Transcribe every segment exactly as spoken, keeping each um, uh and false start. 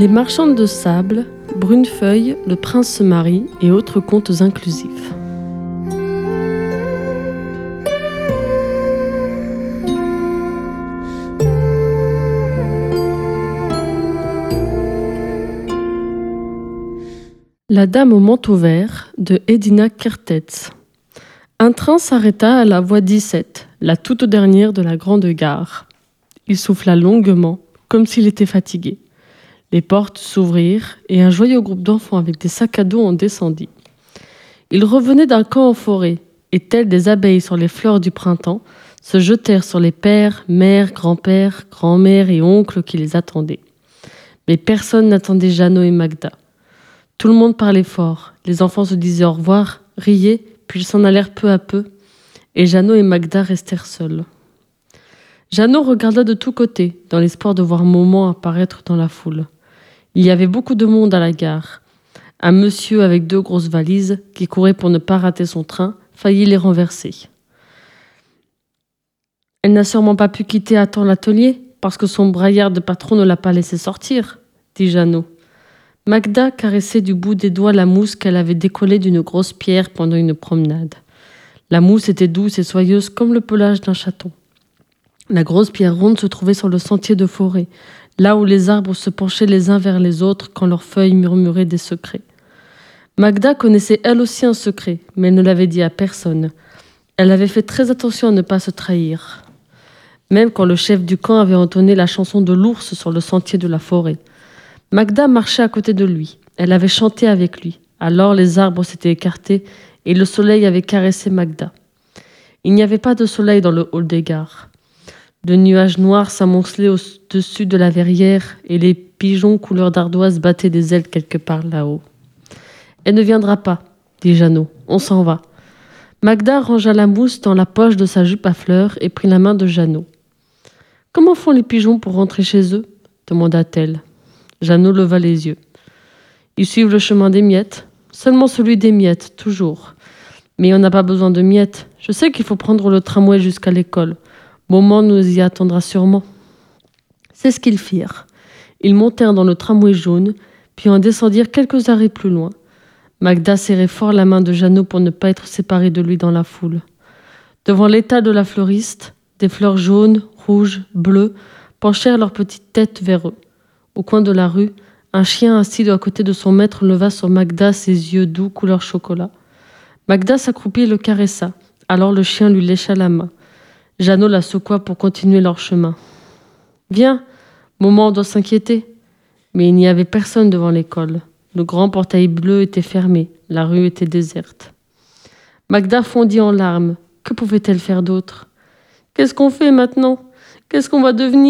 Les marchandes de sable, Brunefeuille, Le prince se marie et autres contes inclusifs. La dame au manteau vert de Edina Kertész. Un train s'arrêta à la voie dix-sept, la toute dernière de la grande gare. Il souffla longuement, comme s'il était fatigué. Les portes s'ouvrirent et un joyeux groupe d'enfants avec des sacs à dos en descendit. Ils revenaient d'un camp en forêt et, tels des abeilles sur les fleurs du printemps, se jetèrent sur les pères, mères, grands-pères, grands-mères et oncles qui les attendaient. Mais personne n'attendait Jeannot et Magda. Tout le monde parlait fort, les enfants se disaient au revoir, riaient, puis ils s'en allèrent peu à peu, et Jeannot et Magda restèrent seuls. Jeannot regarda de tous côtés, dans l'espoir de voir Maman apparaître dans la foule. Il y avait beaucoup de monde à la gare. Un monsieur avec deux grosses valises, qui courait pour ne pas rater son train, faillit les renverser. Elle n'a sûrement pas pu quitter à temps l'atelier, parce que son braillard de patron ne l'a pas laissé sortir, dit Jeannot. Magda caressait du bout des doigts la mousse qu'elle avait décollée d'une grosse pierre pendant une promenade. La mousse était douce et soyeuse comme le pelage d'un chaton. La grosse pierre ronde se trouvait sur le sentier de forêt, là où les arbres se penchaient les uns vers les autres quand leurs feuilles murmuraient des secrets. Magda connaissait elle aussi un secret, mais elle ne l'avait dit à personne. Elle avait fait très attention à ne pas se trahir. Même quand le chef du camp avait entonné la chanson de l'ours sur le sentier de la forêt. Magda marchait à côté de lui. Elle avait chanté avec lui. Alors les arbres s'étaient écartés et le soleil avait caressé Magda. Il n'y avait pas de soleil dans le hall des gares. De nuages noirs s'amoncelaient au-dessus de la verrière et les pigeons couleur d'ardoise battaient des ailes quelque part là-haut. « Elle ne viendra pas, dit Jeannot. On s'en va. » Magda rangea la mousse dans la poche de sa jupe à fleurs et prit la main de Jeannot. « Comment font les pigeons pour rentrer chez eux ?» demanda-t-elle. Jeannot leva les yeux. « Ils suivent le chemin des miettes. Seulement celui des miettes, toujours. Mais on n'a pas besoin de miettes. Je sais qu'il faut prendre le tramway jusqu'à l'école. Maman nous y attendra sûrement. » C'est ce qu'ils firent. Ils montèrent dans le tramway jaune, puis en descendirent quelques arrêts plus loin. Magda serrait fort la main de Jeannot pour ne pas être séparée de lui dans la foule. Devant l'étal de la fleuriste, des fleurs jaunes, rouges, bleues penchèrent leurs petites têtes vers eux. Au coin de la rue, un chien assis à côté de son maître leva sur Magda ses yeux doux couleur chocolat. Magda s'accroupit et le caressa. Alors le chien lui lécha la main. Jeannot la secoua pour continuer leur chemin. « Viens, Maman doit s'inquiéter. » Mais il n'y avait personne devant l'école. Le grand portail bleu était fermé. La rue était déserte. Magda fondit en larmes. Que pouvait-elle faire d'autre ? « Qu'est-ce qu'on fait maintenant ? Qu'est-ce qu'on va devenir ?»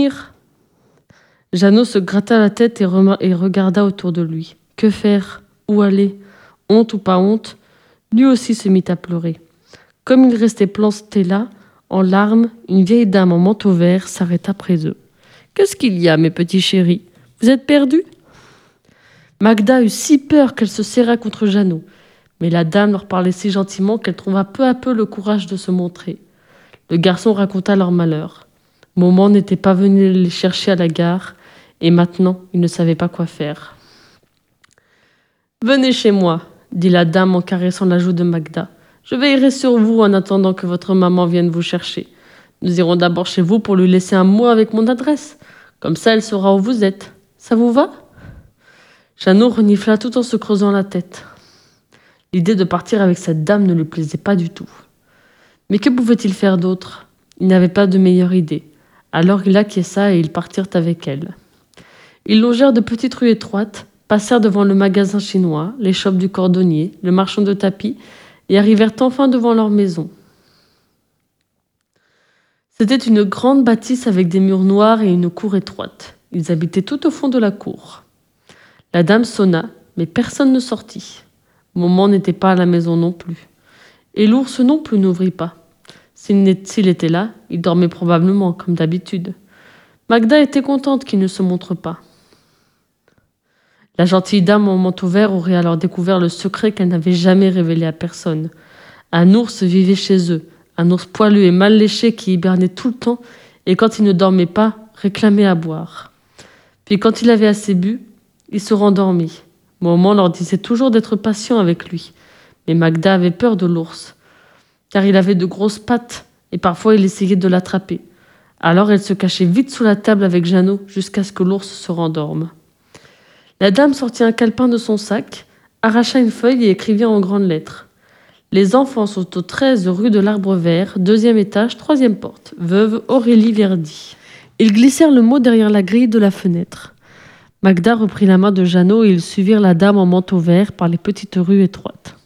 Jeannot se gratta la tête et, rem- et regarda autour de lui. Que faire ? Où aller ? Honte ou pas honte ? Lui aussi se mit à pleurer. Comme il restait planté là, en larmes, une vieille dame en manteau vert s'arrêta près eux. « Qu'est-ce qu'il y a, mes petits chéris ? Vous êtes perdus ?» Magda eut si peur qu'elle se serra contre Jeannot. Mais la dame leur parlait si gentiment qu'elle trouva peu à peu le courage de se montrer. Le garçon raconta leur malheur. Maman n'était pas venue les chercher à la gare, et maintenant, il ne savait pas quoi faire. « Venez chez moi, » dit la dame en caressant la joue de Magda. « Je veillerai sur vous en attendant que votre maman vienne vous chercher. Nous irons d'abord chez vous pour lui laisser un mot avec mon adresse. Comme ça, elle saura où vous êtes. Ça vous va ?» Jeannot renifla tout en se creusant la tête. L'idée de partir avec cette dame ne lui plaisait pas du tout. Mais que pouvait-il faire d'autre ? Il n'avait pas de meilleure idée. Alors il acquiesça et ils partirent avec elle. Ils longèrent de petites rues étroites, passèrent devant le magasin chinois, les shops du cordonnier, le marchand de tapis, et arrivèrent enfin devant leur maison. C'était une grande bâtisse avec des murs noirs et une cour étroite. Ils habitaient tout au fond de la cour. La dame sonna, mais personne ne sortit. Maman n'était pas à la maison non plus. Et l'ours non plus n'ouvrit pas. S'il était là, il dormait probablement, comme d'habitude. Magda était contente qu'il ne se montre pas. La gentille dame en manteau vert aurait alors découvert le secret qu'elle n'avait jamais révélé à personne. Un ours vivait chez eux, un ours poilu et mal léché qui hibernait tout le temps et quand il ne dormait pas, réclamait à boire. Puis quand il avait assez bu, Il se rendormit. Maman leur disait toujours d'être patient avec lui. Mais Magda avait peur de l'ours, car il avait de grosses pattes et parfois il essayait de l'attraper. Alors elle se cachait vite sous la table avec Jeannot jusqu'à ce que l'ours se rendorme. La dame sortit un calepin de son sac, arracha une feuille et écrivit en grandes lettres. Les enfants sont au treize rue de l'Arbre Vert, deuxième étage, troisième porte. Veuve Aurélie Verdi. Ils glissèrent le mot derrière la grille de la fenêtre. Magda reprit la main de Jeannot et ils suivirent la dame en manteau vert par les petites rues étroites.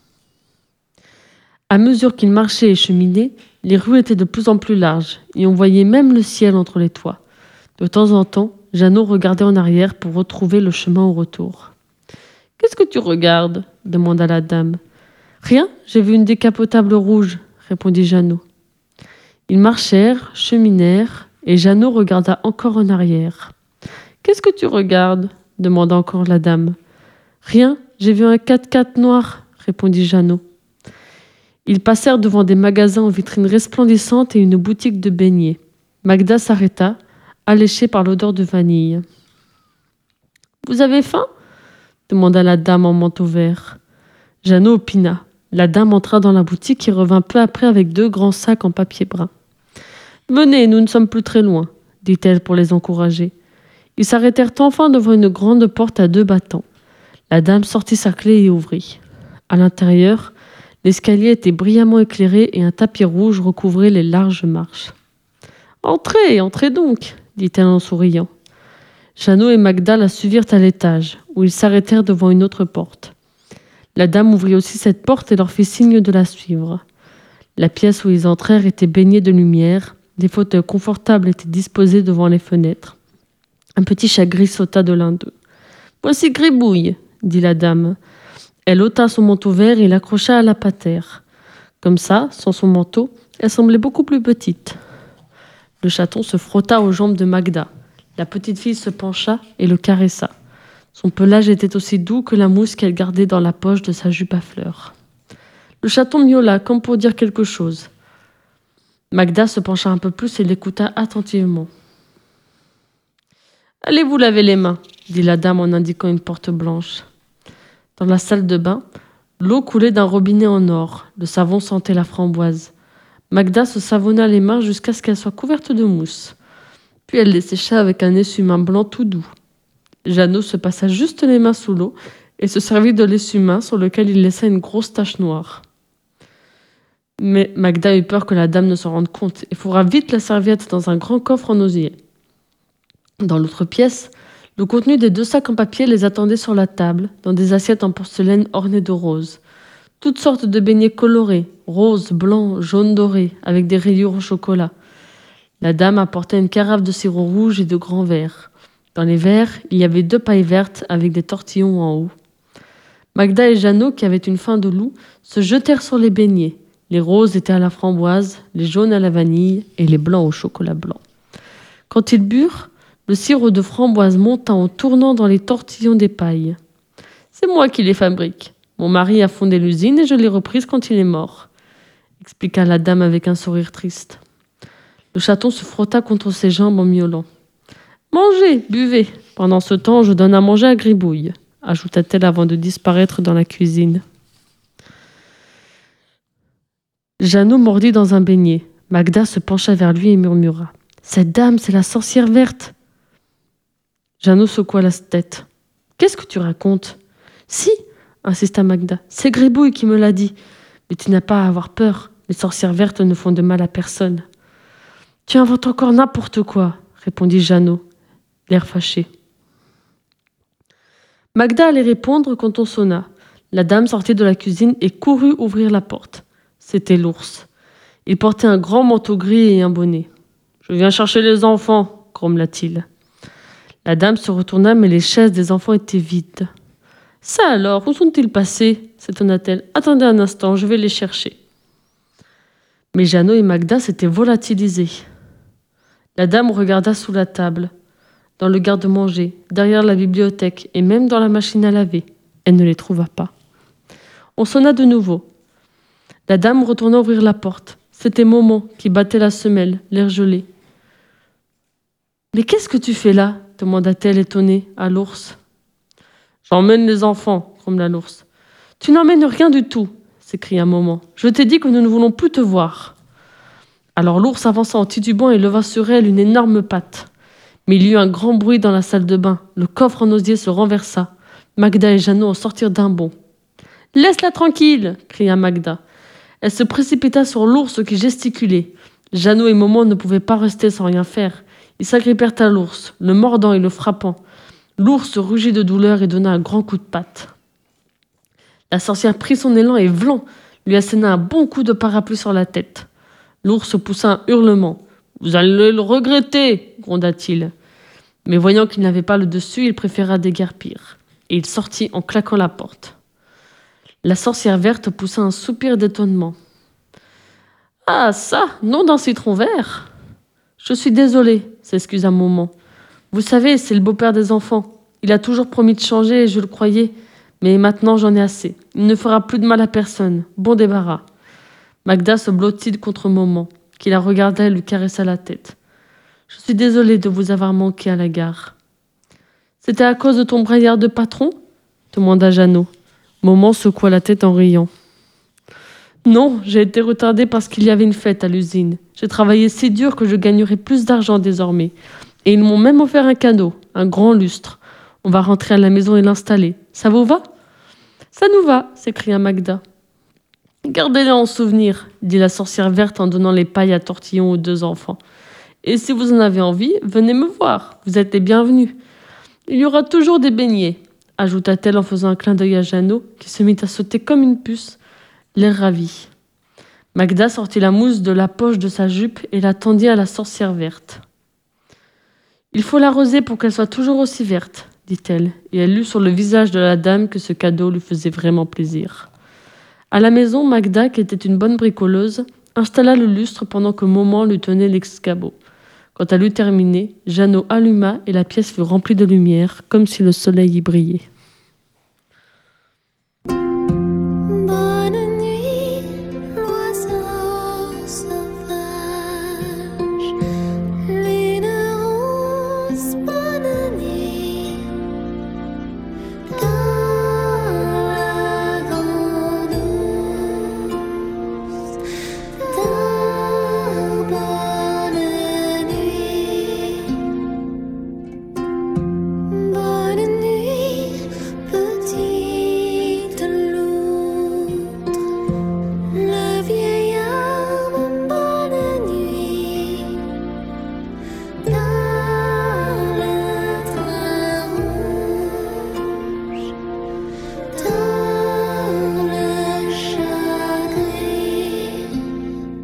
À mesure qu'ils marchaient et cheminaient, les rues étaient de plus en plus larges et on voyait même le ciel entre les toits. De temps en temps, Jeannot regardait en arrière pour retrouver le chemin au retour. « Qu'est-ce que tu regardes ?» demanda la dame. « Rien, j'ai vu une décapotable rouge, » répondit Jeannot. Ils marchèrent, cheminèrent, et Jeannot regarda encore en arrière. « Qu'est-ce que tu regardes ?» demanda encore la dame. « Rien, j'ai vu un quatre-quatre noir, » répondit Jeannot. Ils passèrent devant des magasins aux vitrines resplendissantes et une boutique de beignets. Magda s'arrêta, alléchée par l'odeur de vanille. « Vous avez faim ?» demanda la dame en manteau vert. Jeannot opina. La dame entra dans la boutique et revint peu après avec deux grands sacs en papier brun. « Venez, nous ne sommes plus très loin, » dit-elle pour les encourager. Ils s'arrêtèrent enfin devant une grande porte à deux battants. La dame sortit sa clé et ouvrit. À l'intérieur, l'escalier était brillamment éclairé et un tapis rouge recouvrait les larges marches. « Entrez, entrez donc !» dit-elle en souriant. Jeannot et Magda la suivirent à l'étage, où ils s'arrêtèrent devant une autre porte. La dame ouvrit aussi cette porte et leur fit signe de la suivre. La pièce où ils entrèrent était baignée de lumière, des fauteuils confortables étaient disposés devant les fenêtres. Un petit chat gris sauta de l'un d'eux. « Voici Gribouille !» dit la dame. Elle ôta son manteau vert et l'accrocha à la patère. Comme ça, sans son manteau, elle semblait beaucoup plus petite. Le chaton se frotta aux jambes de Magda. La petite fille se pencha et le caressa. Son pelage était aussi doux que la mousse qu'elle gardait dans la poche de sa jupe à fleurs. Le chaton miaula, comme pour dire quelque chose. Magda se pencha un peu plus et l'écouta attentivement. « Allez vous laver les mains » dit la dame en indiquant une porte blanche. Dans la salle de bain, l'eau coulait d'un robinet en or. Le savon sentait la framboise. Magda se savonna les mains jusqu'à ce qu'elles soient couvertes de mousse. Puis elle les sécha avec un essuie-main blanc tout doux. Jeannot se passa juste les mains sous l'eau et se servit de l'essuie-main sur lequel il laissa une grosse tache noire. Mais Magda eut peur que la dame ne s'en rende compte et fourra vite la serviette dans un grand coffre en osier. Dans l'autre pièce, le contenu des deux sacs en papier les attendait sur la table, dans des assiettes en porcelaine ornées de roses. Toutes sortes de beignets colorés, roses, blancs, jaunes dorés, avec des rayures au chocolat. La dame apportait une carafe de sirop rouge et de grands verres. Dans les verres, il y avait deux pailles vertes avec des tortillons en haut. Magda et Jeannot, qui avaient une faim de loup, se jetèrent sur les beignets. Les roses étaient à la framboise, les jaunes à la vanille et les blancs au chocolat blanc. Quand ils burent, le sirop de framboise monta en tournant dans les tortillons des pailles. « C'est moi qui les fabrique. Mon mari a fondé l'usine et je l'ai reprise quand il est mort, » expliqua la dame avec un sourire triste. Le chaton se frotta contre ses jambes en miaulant. « Mangez, buvez. Pendant ce temps, je donne à manger à Gribouille, » ajouta-t-elle avant de disparaître dans la cuisine. Jeannot mordit dans un beignet. Magda se pencha vers lui et murmura. « Cette dame, c'est la sorcière verte. » Jeannot secoua la tête. « Qu'est-ce que tu racontes ?»« Si, » insista Magda, « c'est Gribouille qui me l'a dit. Mais tu n'as pas à avoir peur. Les sorcières vertes ne font de mal à personne. »« Tu inventes encore n'importe quoi, » répondit Jeannot, l'air fâché. Magda allait répondre quand on sonna. La dame sortit de la cuisine et courut ouvrir la porte. C'était l'ours. Il portait un grand manteau gris et un bonnet. « Je viens chercher les enfants, » grommela-t-il. La dame se retourna, mais les chaises des enfants étaient vides. « Ça alors, où sont-ils passés ?» s'étonna-t-elle. « Attendez un instant, je vais les chercher. » Mais Jeannot et Magda s'étaient volatilisés. La dame regarda sous la table, dans le garde-manger, derrière la bibliothèque et même dans la machine à laver. Elle ne les trouva pas. On sonna de nouveau. La dame retourna ouvrir la porte. C'était Momon qui battait la semelle, l'air gelé. « Mais qu'est-ce que tu fais là ?» demanda-t-elle étonnée à l'ours. J'emmène les enfants, grommela l'ours. Tu n'emmènes rien du tout, s'écria Moment. Je t'ai dit que nous ne voulons plus te voir. Alors l'ours avança en titubant et leva sur elle une énorme patte. Mais il y eut un grand bruit dans la salle de bain. Le coffre en osier se renversa. Magda et Jeannot en sortirent d'un bond. « Laisse-la tranquille !» cria Magda. Elle se précipita sur l'ours qui gesticulait. Jeannot et Moment ne pouvaient pas rester sans rien faire. Ils s'agrippèrent à l'ours, le mordant et le frappant. L'ours rugit de douleur et donna un grand coup de patte. La sorcière prit son élan et vlan, lui asséna un bon coup de parapluie sur la tête. L'ours poussa un hurlement. « Vous allez le regretter !» gronda-t-il. Mais voyant qu'il n'avait pas le dessus, il préféra déguerpir. Et il sortit en claquant la porte. La sorcière verte poussa un soupir d'étonnement. « Ah, ça, nom d'un citron vert !»« Je suis désolée, » s'excusa Moment. « Vous savez, c'est le beau-père des enfants. Il a toujours promis de changer et je le croyais. Mais maintenant, j'en ai assez. Il ne fera plus de mal à personne. Bon débarras. » Magda se blottit contre Moment, qui la regardait et lui caressa la tête. « Je suis désolée de vous avoir manqué à la gare. »« C'était à cause de ton braillard de patron ?» demanda Jeannot. Moment secoua la tête en riant. « Non, j'ai été retardée parce qu'il y avait une fête à l'usine. J'ai travaillé si dur que je gagnerai plus d'argent désormais. Et ils m'ont même offert un cadeau, un grand lustre. On va rentrer à la maison et l'installer. Ça vous va ?»« Ça nous va !» s'écria Magda. « Gardez-le en souvenir, » dit la sorcière verte en donnant les pailles à tortillon aux deux enfants. « Et si vous en avez envie, venez me voir, vous êtes les bienvenus. Il y aura toujours des beignets, » ajouta-t-elle en faisant un clin d'œil à Jeannot, qui se mit à sauter comme une puce, l'air ravi. Magda sortit la mousse de la poche de sa jupe et la tendit à la sorcière verte. « Il faut l'arroser pour qu'elle soit toujours aussi verte, » dit-elle, et elle lut sur le visage de la dame que ce cadeau lui faisait vraiment plaisir. À la maison, Magda, qui était une bonne bricoleuse, installa le lustre pendant que Moment lui tenait l'escabeau. Quand elle eut terminé, Jeannot alluma et la pièce fut remplie de lumière, comme si le soleil y brillait.